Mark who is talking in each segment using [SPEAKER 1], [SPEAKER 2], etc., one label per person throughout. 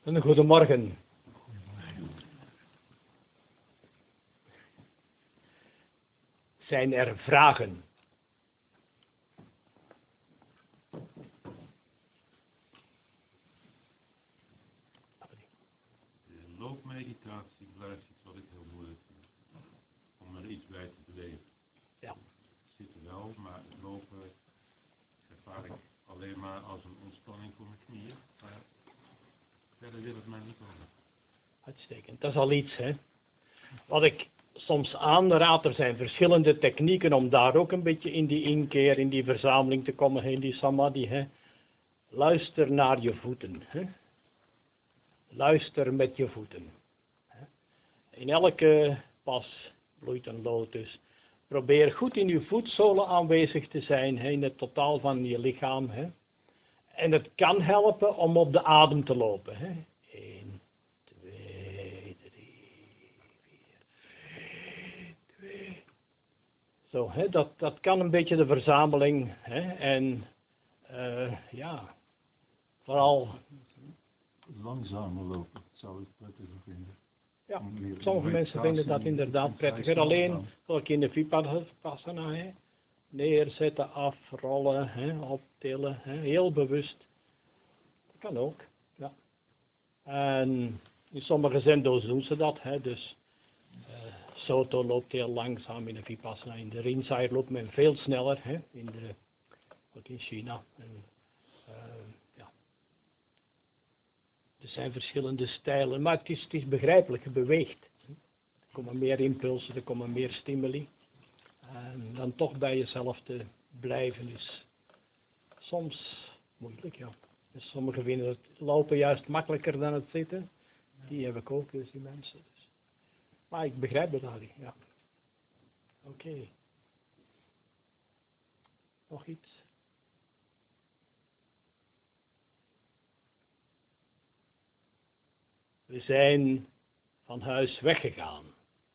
[SPEAKER 1] Een goedemorgen. Zijn er vragen?
[SPEAKER 2] De loopmeditatie blijft iets wat ik heel moeilijk vind. Om er iets bij te beleven.
[SPEAKER 1] Ja.
[SPEAKER 2] Het zit er wel, maar het lopen ervaar ik alleen maar als een ontspanning voor mijn knieën. Maar verder wil het mij niet worden.
[SPEAKER 1] Uitstekend, dat is al iets, hè. Wat ik soms aanraad, er zijn verschillende technieken om daar ook een beetje in die inkeer, in die verzameling te komen, in die samadhi, hè. Luister naar je voeten, hè. Luister met je voeten. In elke pas bloeit een lotus. Probeer goed in je voetzolen aanwezig te zijn, hè, in het totaal van je lichaam, hè. En het kan helpen om op de adem te lopen, hè. 1, 2, 3, 4, 2. Zo, hè, dat kan een beetje de verzameling, hè. En ja, vooral...
[SPEAKER 3] Langzamer lopen zou ik prettiger vinden.
[SPEAKER 1] Ja, sommige mensen vinden dat inderdaad prettiger. Alleen, zoals in de Vipassana, hè, neerzetten, afrollen, hè, optillen, hè, heel bewust. Dat kan ook, ja. En in sommige zendo's doen ze dat, hè, dus Soto loopt heel langzaam in de Vipassana. In de Rinzai loopt men veel sneller, hè, ook in China. En, ja. Er zijn verschillende stijlen, maar het is begrijpelijk, je beweegt. Er komen meer impulsen, er komen meer stimuli. En dan toch bij jezelf te blijven is soms moeilijk, ja. Dus sommigen vinden het lopen juist makkelijker dan het zitten. Die heb ik ook, dus die mensen. Dus. Maar ik begrijp het al, ja. Oké. Nog iets? We zijn van huis weggegaan.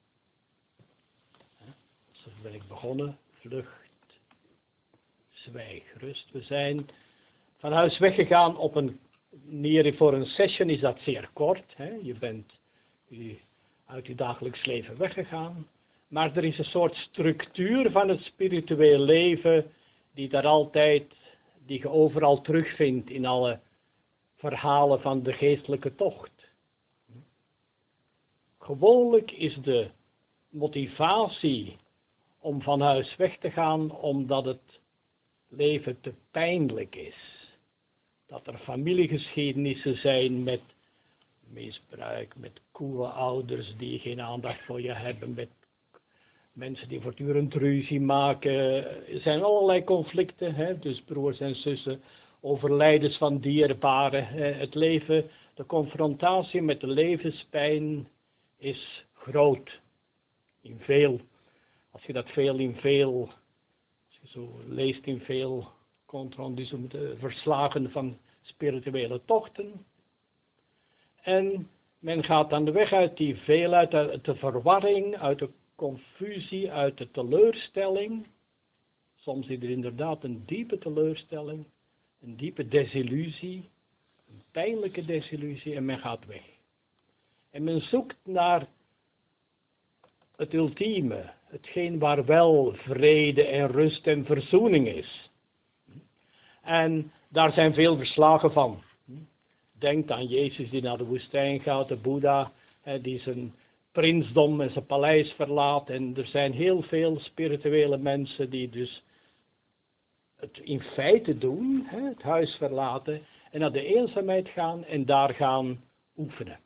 [SPEAKER 1] Zo ben ik begonnen. Vlucht, zwijg, rust. We zijn van huis weggegaan op een manier. Voor een session is dat zeer kort. Hè? Je bent uit je dagelijks leven weggegaan. Maar er is een soort structuur van het spiritueel leven die je overal terugvindt in alle verhalen van de geestelijke tocht. Gewoonlijk is de motivatie om van huis weg te gaan omdat het leven te pijnlijk is. Dat er familiegeschiedenissen zijn met misbruik, met koele ouders die geen aandacht voor je hebben, met mensen die voortdurend ruzie maken. Er zijn allerlei conflicten, hè? Dus broers en zussen, overlijdens van dierbaren. Het leven, de confrontatie met de levenspijn is groot. Als je dat als je zo leest in veel verslagen van spirituele tochten. En men gaat aan de weg uit die veelheid, uit de verwarring, uit de confusie, uit de teleurstelling. Soms is er inderdaad een diepe teleurstelling, een diepe desillusie, een pijnlijke desillusie en men gaat weg. En men zoekt naar het ultieme, hetgeen waar wel vrede en rust en verzoening is. En daar zijn veel verslagen van. Denk aan Jezus die naar de woestijn gaat, de Boeddha die zijn prinsdom en zijn paleis verlaat. En er zijn heel veel spirituele mensen die dus het in feite doen, het huis verlaten en naar de eenzaamheid gaan en daar gaan oefenen.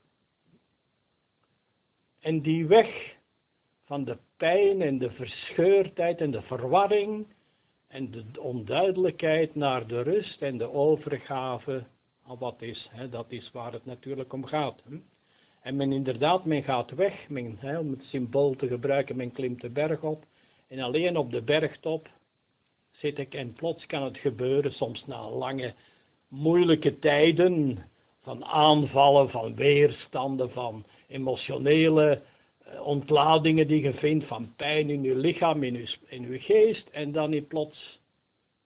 [SPEAKER 1] En die weg van de pijn en de verscheurdheid en de verwarring en de onduidelijkheid naar de rust en de overgave aan wat is. Dat is waar het natuurlijk om gaat. En men gaat weg, om het symbool te gebruiken, men klimt de berg op. En alleen op de bergtop zit ik en plots kan het gebeuren, soms na lange moeilijke tijden, van aanvallen, van weerstanden, van emotionele ontladingen die je vindt, van pijn in je lichaam, in je geest. En dan plots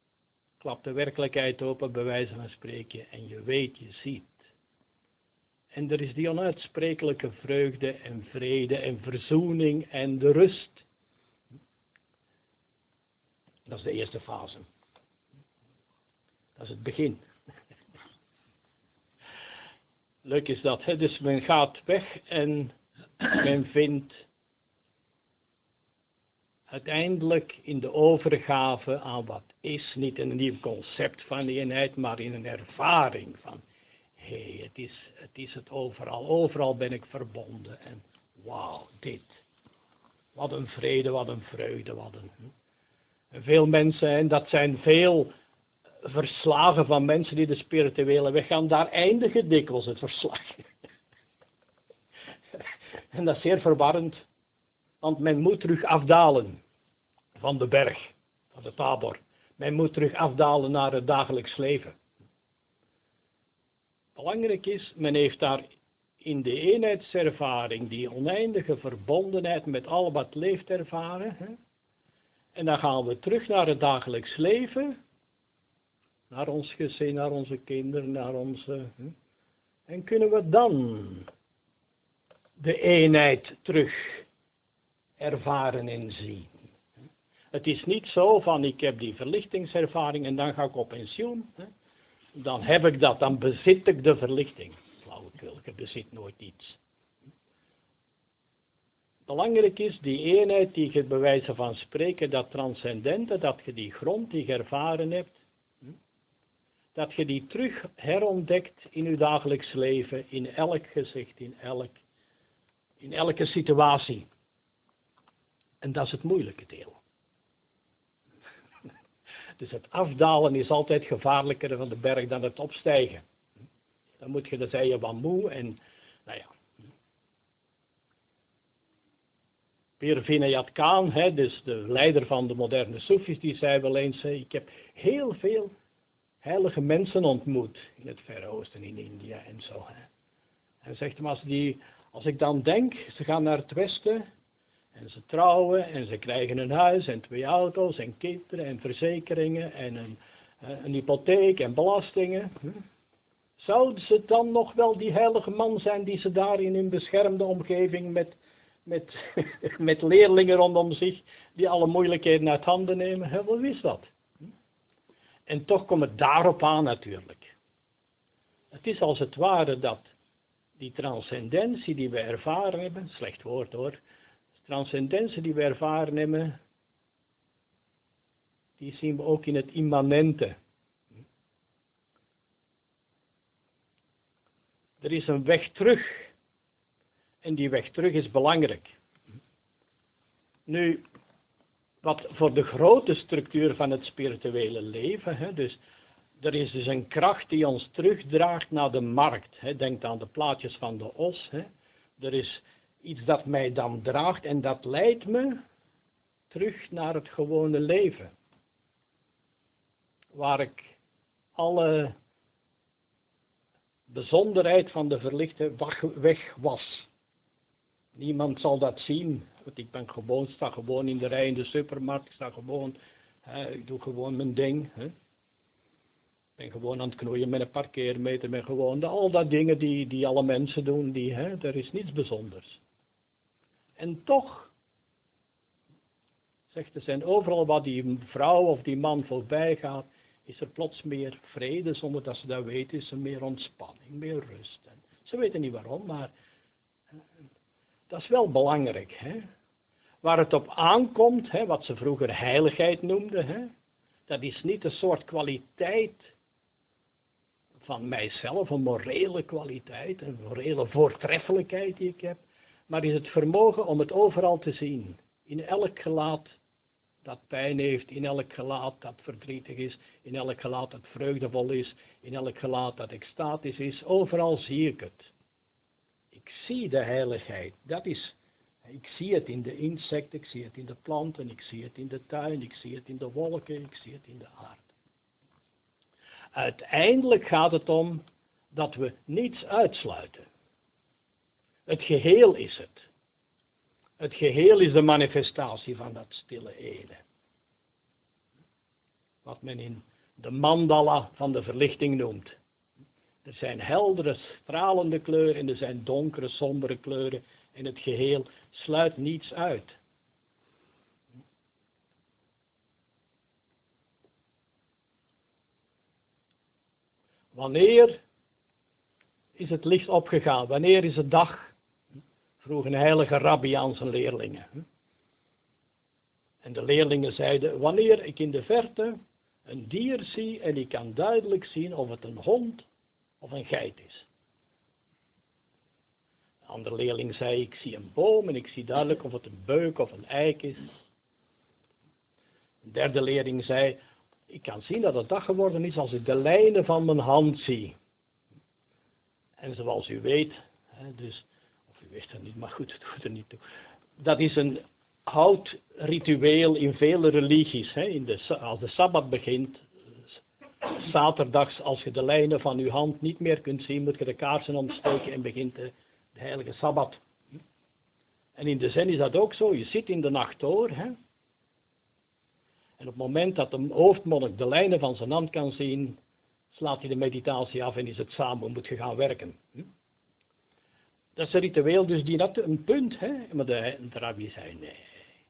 [SPEAKER 1] klapt de werkelijkheid open, bij wijze van spreken, en je weet, je ziet. En er is die onuitsprekelijke vreugde en vrede en verzoening en de rust. Dat is de eerste fase. Dat is het begin. Leuk is dat, hè? Dus men gaat weg en men vindt uiteindelijk in de overgave aan wat is, niet in een nieuw concept van eenheid, maar in een ervaring van, hé, het is het overal. Overal ben ik verbonden. En wauw, dit. Wat een vrede, wat een vreugde, wat een... En veel mensen, en dat zijn veel verslagen van mensen die de spirituele weg gaan, daar eindigen dikwijls het verslag. En dat is zeer verwarrend, want men moet terug afdalen van de berg, van de Tabor. Men moet terug afdalen naar het dagelijks leven. Belangrijk is, men heeft daar in de eenheidservaring die oneindige verbondenheid met al wat leeft ervaren. Hè? En dan gaan we terug naar het dagelijks leven, naar ons gezin, naar onze kinderen, naar onze... En kunnen we dan de eenheid terug ervaren en zien. Het is niet zo van ik heb die verlichtingservaring en dan ga ik op pensioen. Dan heb ik dat, dan bezit ik de verlichting. Flauwekul, je bezit nooit iets. Belangrijk is die eenheid die je bij wijze van spreken, dat transcendente, dat je die grond die je ervaren hebt, dat je die terug herontdekt in je dagelijks leven, in elk gezicht, in elke situatie. En dat is het moeilijke deel. Dus het afdalen is altijd gevaarlijker van de berg dan het opstijgen. Dan moet je, dan zijn je wat moe en, nou ja. Pir Vinayat Khan, dus de leider van de moderne Soefis, die zei wel eens, ik heb heel veel heilige mensen ontmoet in het Verre Oosten, in India en zo. En zegt hem, als ik dan denk, ze gaan naar het Westen en ze trouwen en ze krijgen een huis en 2 auto's en kinderen en verzekeringen en een hypotheek en belastingen. Zouden ze dan nog wel die heilige man zijn die ze daar in hun beschermde omgeving met leerlingen rondom zich die alle moeilijkheden uit handen nemen? Wat is dat? En toch komt het daarop aan natuurlijk. Het is als het ware dat die transcendentie die we ervaren hebben, slecht woord hoor, transcendentie die we ervaren hebben, die zien we ook in het immanente. Er is een weg terug. En die weg terug is belangrijk. Nu, wat voor de grote structuur van het spirituele leven, dus er is dus een kracht die ons terugdraagt naar de markt. Denk aan de plaatjes van de os. Er is iets dat mij dan draagt en dat leidt me terug naar het gewone leven. Waar ik alle bijzonderheid van de verlichte weg was. Niemand zal dat zien, want ik sta gewoon in de rij in de supermarkt, ik doe gewoon mijn ding. Ik ben gewoon aan het knoeien met een parkeermeter, ben gewoon al dat dingen die alle mensen doen, er is niets bijzonders. En toch, zegt er zijn overal waar die vrouw of die man voorbij gaat, is er plots meer vrede, zonder dat ze dat weten, is er meer ontspanning, meer rust. En ze weten niet waarom, maar dat is wel belangrijk. Waar het op aankomt, wat ze vroeger heiligheid noemden, dat is niet een soort kwaliteit van mijzelf, een morele kwaliteit, een morele voortreffelijkheid die ik heb, maar is het vermogen om het overal te zien, in elk gelaat dat pijn heeft, in elk gelaat dat verdrietig is, in elk gelaat dat vreugdevol is, in elk gelaat dat extatisch is, overal zie ik het. Ik zie de heiligheid, ik zie het in de insecten, ik zie het in de planten, ik zie het in de tuin, ik zie het in de wolken, ik zie het in de aarde. Uiteindelijk gaat het om dat we niets uitsluiten. Het geheel is het. Het geheel is de manifestatie van dat stille ene. Wat men in de mandala van de verlichting noemt. Er zijn heldere, stralende kleuren en er zijn donkere, sombere kleuren. En het geheel sluit niets uit. Wanneer is het licht opgegaan? Wanneer is het dag? Vroeg een heilige rabbi aan zijn leerlingen. En de leerlingen zeiden, wanneer ik in de verte een dier zie en ik kan duidelijk zien of het een hond of een geit is. De andere leerling zei, ik zie een boom en ik zie duidelijk of het een beuk of een eik is. De derde leerling zei, ik kan zien dat het dag geworden is als ik de lijnen van mijn hand zie. En zoals u weet, dus, of u wist het niet, maar goed, het doet er niet toe. Dat is een oud ritueel in vele religies. Als de Sabbat begint, zaterdags, als je de lijnen van uw hand niet meer kunt zien, moet je de kaarsen ontsteken en begint de heilige Sabbat. En in de zen is dat ook zo, je zit in de nacht door. En op het moment dat de hoofdmonnik de lijnen van zijn hand kan zien, slaat hij de meditatie af en is het samen, moet je gaan werken. Dat is een ritueel, dus die had een punt, maar de rabbi zei nee.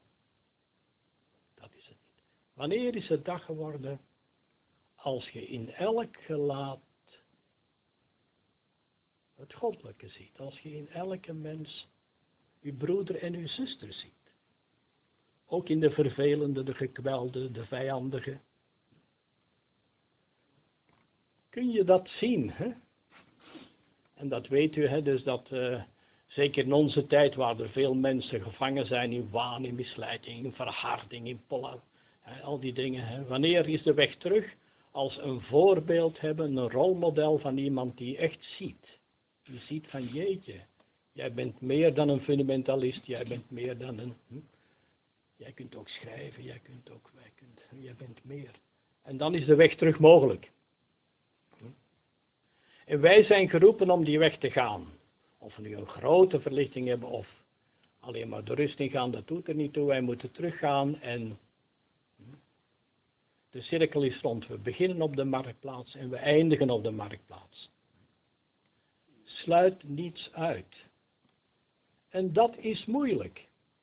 [SPEAKER 1] Dat is het niet. Wanneer is het dag geworden? Als je in elk gelaat het goddelijke ziet. Als je in elke mens uw broeder en uw zuster ziet. Ook in de vervelende, de gekwelde, de vijandige. Kun je dat zien, En dat weet u, dus dat zeker in onze tijd waar er veel mensen gevangen zijn in waan, in misleiding, in verharding, in pollen, al die dingen. Wanneer is de weg terug? Als een voorbeeld hebben, een rolmodel van iemand die echt ziet. Die ziet van jeetje, jij bent meer dan een fundamentalist, jij bent meer dan een... Jij kunt ook schrijven, jij bent meer. En dan is de weg terug mogelijk. En wij zijn geroepen om die weg te gaan. Of we nu een grote verlichting hebben of alleen maar de rust in gaan, dat doet er niet toe. Wij moeten teruggaan en de cirkel is rond. We beginnen op de marktplaats en we eindigen op de marktplaats. Sluit niets uit. En dat is moeilijk.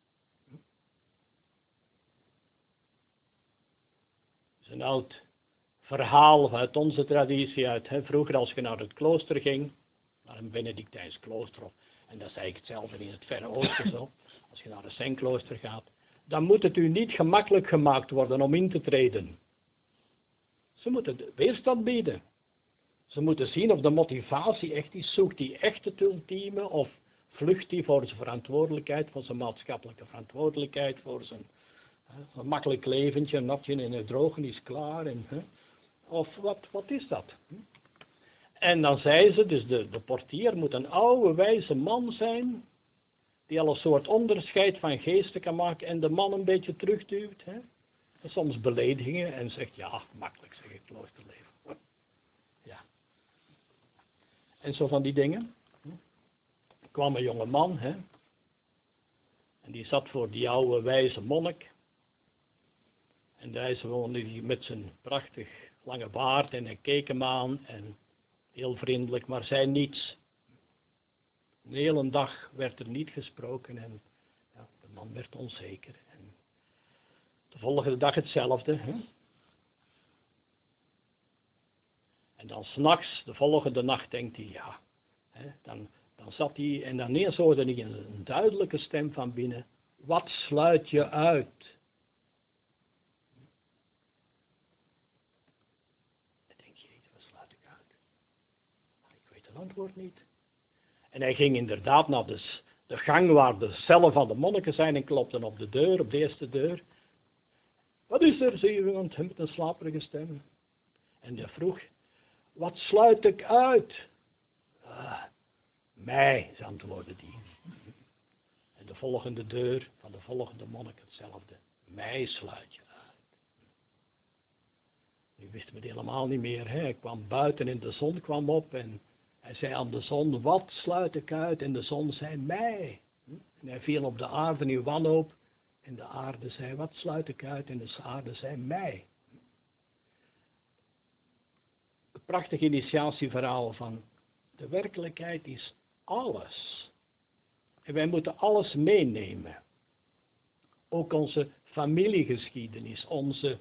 [SPEAKER 1] Het is een oud verhaal uit onze traditie uit. Vroeger als je naar het klooster ging, naar een Benedictijns klooster, en dat is eigenlijk hetzelfde in het Verre Oosten zo, als je naar een Zenklooster gaat, dan moet het u niet gemakkelijk gemaakt worden om in te treden. Ze moeten weerstand bieden. Ze moeten zien of de motivatie echt is, zoekt die echt het ultieme, of vlucht die voor zijn verantwoordelijkheid, voor zijn maatschappelijke verantwoordelijkheid, voor zijn een makkelijk leventje, een natje en het drogen is klaar. Of wat is dat? En dan zei ze, dus de portier moet een oude wijze man zijn, die al een soort onderscheid van geesten kan maken en de man een beetje terugduwt. En soms beledigingen en zegt, ja, makkelijk zeg ik, kloosterleven. Ja. En zo van die dingen. Er kwam een jonge man, en die zat voor die oude wijze monnik. En hij woonde met zijn prachtig lange baard en hij keek hem aan en heel vriendelijk, maar zei niets. Een hele dag werd er niet gesproken en ja, de man werd onzeker. En de volgende dag hetzelfde. En dan 's nachts, de volgende nacht, denkt hij, ja, dan zat hij en dan ineens hoorde hij een duidelijke stem van binnen. Wat sluit je uit? Het antwoord niet. En hij ging inderdaad naar de gang waar de cellen van de monniken zijn en klopte op de deur, op de eerste deur. Wat is er, zei iemand met een slaperige stem. En hij vroeg, wat sluit ik uit? Mij, antwoordde die. En de volgende deur van de volgende monnik hetzelfde. Mij sluit je uit. Nu wist men het helemaal niet meer. Hij kwam buiten en de zon kwam op en hij zei aan de zon, wat sluit ik uit? En de zon zei, mij. En hij viel op de aarde in wanhoop. En de aarde zei, wat sluit ik uit? En de aarde zei, mij. Het prachtig initiatieverhaal van de werkelijkheid is alles. En wij moeten alles meenemen. Ook onze familiegeschiedenis, onze...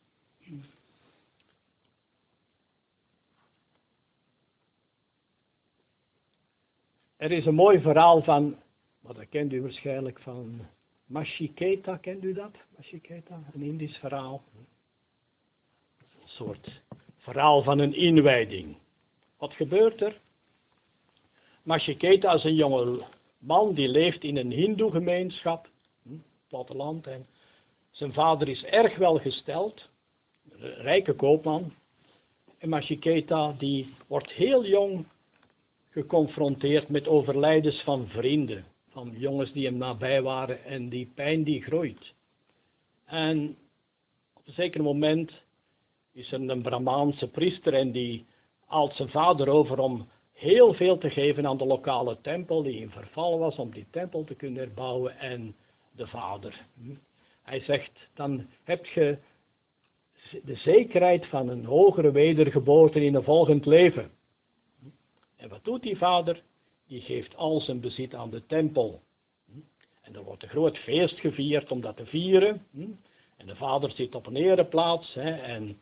[SPEAKER 1] Er is een mooi verhaal van, maar dat kent u waarschijnlijk van Mashiketa, kent u dat? Mashiketa, een Indisch verhaal. Een soort verhaal van een inwijding. Wat gebeurt er? Mashiketa is een jonge man die leeft in een hindoe-gemeenschap, platteland, en zijn vader is erg welgesteld, een rijke koopman. En Mashiketa die wordt heel jong geconfronteerd met overlijdens van vrienden, van jongens die hem nabij waren en die pijn die groeit. En op een zeker moment is er een Brahmaanse priester en die haalt zijn vader over om heel veel te geven aan de lokale tempel die in verval was, om die tempel te kunnen herbouwen. En de vader, hij zegt, dan heb je de zekerheid van een hogere wedergeboorte in een volgend leven. En wat doet die vader? Die geeft al zijn bezit aan de tempel. En er wordt een groot feest gevierd om dat te vieren. En de vader zit op een ereplaats en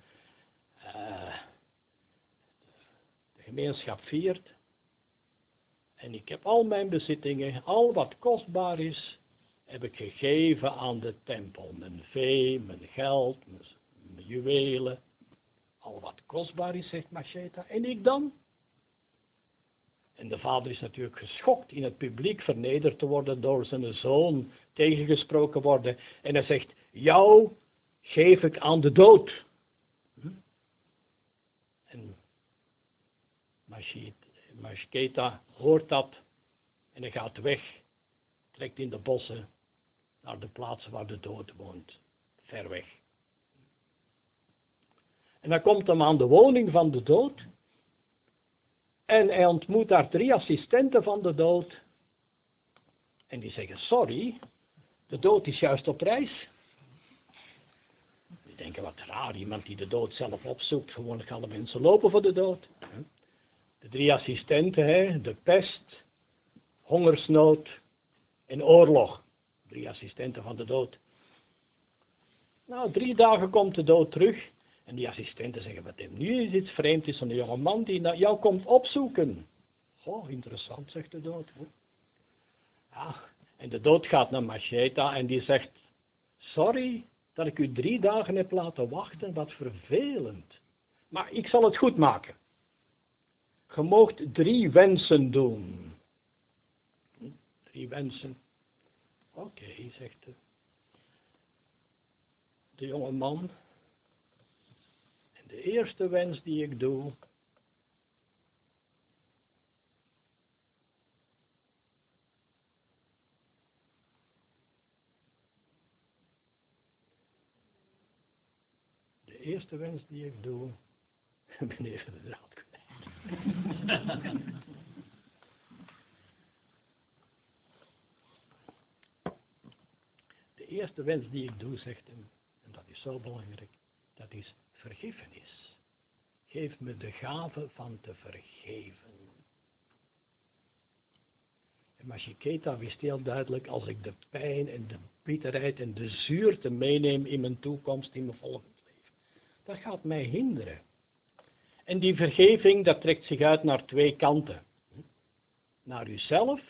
[SPEAKER 1] de gemeenschap viert. En ik heb al mijn bezittingen, al wat kostbaar is, heb ik gegeven aan de tempel. Mijn vee, mijn geld, mijn juwelen. Al wat kostbaar is, zegt Mashiketa. En ik dan? En de vader is natuurlijk geschokt in het publiek vernederd te worden door zijn zoon, tegengesproken worden. En hij zegt, jou geef ik aan de dood. En Mashiketa hoort dat en hij gaat weg, trekt in de bossen naar de plaatsen waar de dood woont, ver weg. En dan komt hem aan de woning van de dood. En hij ontmoet daar 3 assistenten van de dood. En die zeggen, sorry, de dood is juist op reis. Die denken, wat raar, iemand die de dood zelf opzoekt. Gewoonlijk alle mensen lopen voor de dood. De 3 assistenten, de pest, hongersnood en oorlog. 3 assistenten van de dood. Nou, 3 dagen komt de dood terug. En die assistenten zeggen, wat hem nu is iets vreemd, is een jonge man die naar jou komt opzoeken. Oh, interessant, zegt de dood. Ja, en de dood gaat naar Mashiketa en die zegt, sorry dat ik u 3 dagen heb laten wachten, wat vervelend. Maar ik zal het goed maken. Je moogt 3 wensen doen. 3 wensen. Oké, zegt de jonge man. De eerste wens die ik doe, ben even de draad kwijt. De eerste wens die ik doe, zegt hem, en dat is zo belangrijk, dat is vergiffenis. Geef me de gave van te vergeven. En Mashiketa wist heel duidelijk, als ik de pijn en de bitterheid en de zuurte meeneem in mijn toekomst, in mijn volgend leven, dat gaat mij hinderen. En die vergeving, dat trekt zich uit naar 2 kanten. Naar uzelf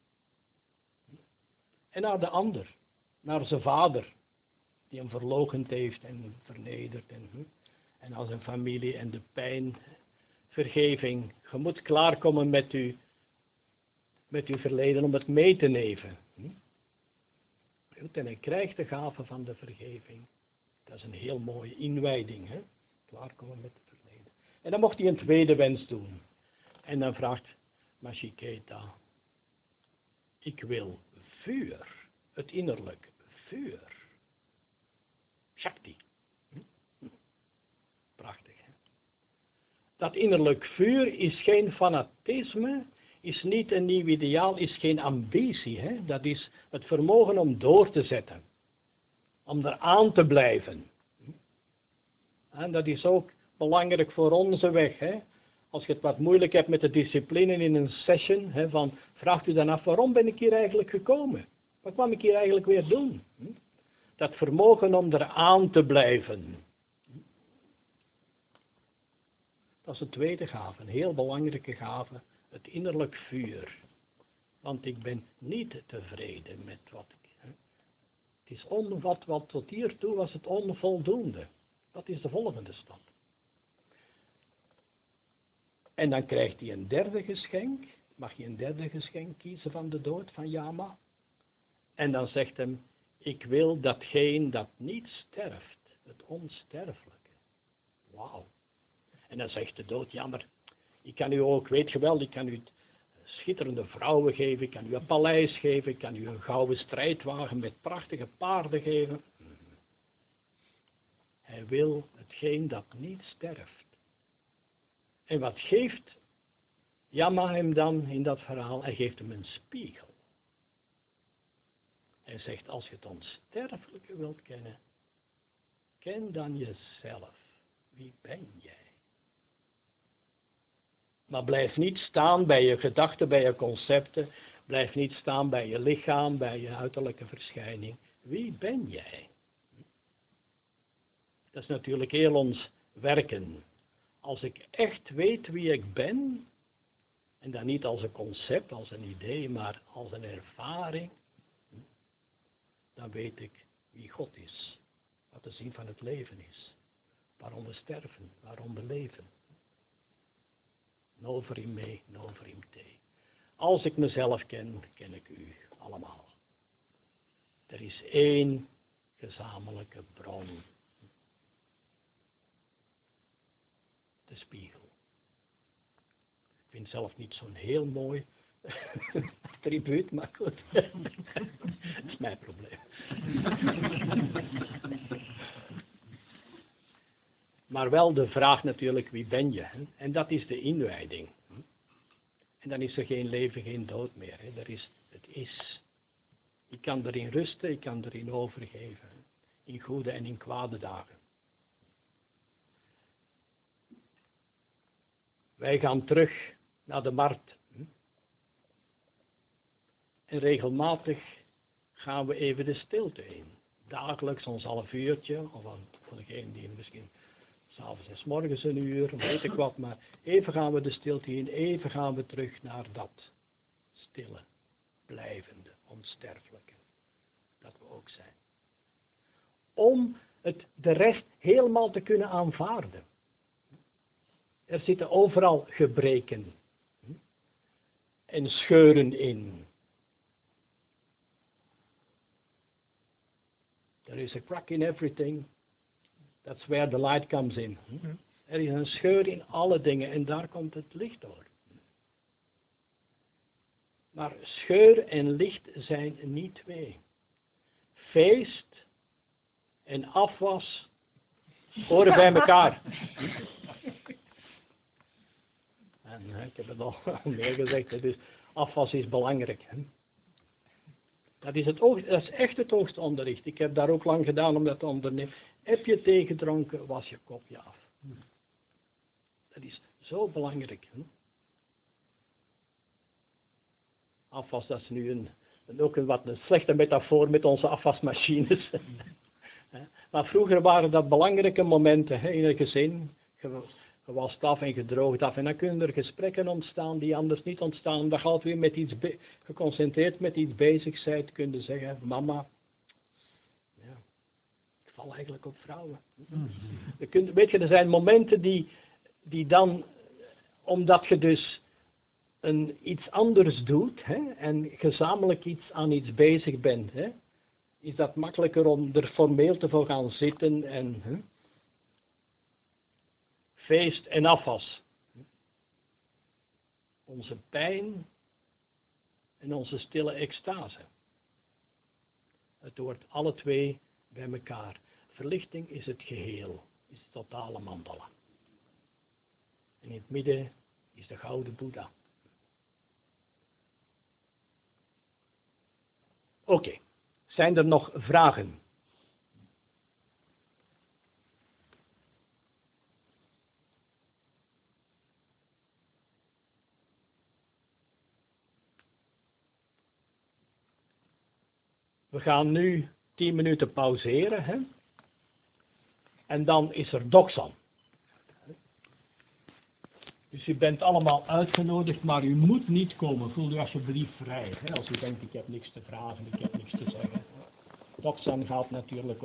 [SPEAKER 1] en naar de ander. Naar zijn vader, die hem verloochend heeft en vernederd. En aan zijn familie en de pijn, vergeving. Je moet klaarkomen met uw verleden om het mee te nemen. Goed, en hij krijgt de gave van de vergeving. Dat is een heel mooie inwijding. Klaarkomen met het verleden. En dan mocht hij een tweede wens doen. En dan vraagt Mashiketa, ik wil vuur. Het innerlijk vuur. Shakti. Prachtig. Hè? Dat innerlijk vuur is geen fanatisme, is niet een nieuw ideaal, is geen ambitie. Hè? Dat is het vermogen om door te zetten. Om er aan te blijven. En dat is ook belangrijk voor onze weg. Hè? Als je het wat moeilijk hebt met de discipline in een session, van, vraagt u dan af, waarom ben ik hier eigenlijk gekomen? Wat kwam ik hier eigenlijk weer doen? Dat vermogen om eraan te blijven. Dat is een tweede gave, een heel belangrijke gave, het innerlijk vuur. Want ik ben niet tevreden met wat ik... Het is wat tot hiertoe was het onvoldoende. Dat is de volgende stap. En dan krijgt hij een derde geschenk. Mag je een derde geschenk kiezen van de dood van Yama? En dan zegt hem, ik wil datgene dat niet sterft, het onsterfelijke. Wauw. En dan zegt de dood, jammer, ik kan u ook, weet je wel, ik kan u schitterende vrouwen geven, ik kan u een paleis geven, ik kan u een gouden strijdwagen met prachtige paarden geven. Hij wil hetgeen dat niet sterft. En wat geeft Yama hem dan in dat verhaal? Hij geeft hem een spiegel. Hij zegt, als je het onsterfelijke wilt kennen, ken dan jezelf. Wie ben jij? Maar blijf niet staan bij je gedachten, bij je concepten. Blijf niet staan bij je lichaam, bij je uiterlijke verschijning. Wie ben jij? Dat is natuurlijk heel ons werken. Als ik echt weet wie ik ben, en dan niet als een concept, als een idee, maar als een ervaring, dan weet ik wie God is. Wat de zin van het leven is. Waarom we sterven, waarom we leven. Novrim me, novrim te. Als ik mezelf ken, ken ik u allemaal. Er is één gezamenlijke bron. De spiegel. Ik vind het zelf niet zo'n heel mooi attribuut, maar goed. Dat is mijn probleem. Maar wel de vraag natuurlijk, wie ben je? Hè? En dat is de inwijding. En dan is er geen leven, geen dood meer. Hè? Het is. Ik kan erin rusten, ik kan erin overgeven. In goede en in kwade dagen. Wij gaan terug naar de markt. En regelmatig gaan we even de stilte in. Dagelijks ons half uurtje, of voor degene die misschien 's avonds en 's morgens een uur, weet ik wat, maar even gaan we de stilte in, even gaan we terug naar dat stille, blijvende, onsterfelijke, dat we ook zijn. Om de rest helemaal te kunnen aanvaarden. Er zitten overal gebreken en scheuren in. There is a crack in everything. That's where the light comes in. Er is een scheur in alle dingen en daar komt het licht door. Maar scheur en licht zijn niet twee. Feest en afwas horen bij elkaar. En ik heb het al meer gezegd, dus afwas is belangrijk. Dat is echt het hoogste onderricht. Ik heb daar ook lang gedaan om dat te ondernemen. Heb je thee gedronken, was je kopje af. Dat is zo belangrijk. Afwas, dat is nu ook een slechte metafoor met onze afwasmachines. Maar vroeger waren dat belangrijke momenten in een gezin. Je wast af en gedroogd af. En dan kunnen er gesprekken ontstaan die anders niet ontstaan. Dat gaat weer met iets geconcentreerd met iets bezig bent. Kun je zeggen, mama, ja, ik val eigenlijk op vrouwen. Weet je, er zijn momenten die dan, omdat je dus iets anders doet, en gezamenlijk aan iets bezig bent, is dat makkelijker om er formeel te voor gaan zitten en... Feest en afwas. Onze pijn en onze stille extase. Het hoort alle twee bij elkaar. Verlichting is het geheel, is het totale mandala. En in het midden is de gouden Boeddha. Oké, zijn er nog vragen? We gaan nu 10 minuten pauzeren. Hè? En dan is er Doxan. Dus u bent allemaal uitgenodigd, maar u moet niet komen. Voel u alsjeblieft vrij. Hè? Als u denkt, ik heb niks te vragen, ik heb niks te zeggen. Doxan gaat natuurlijk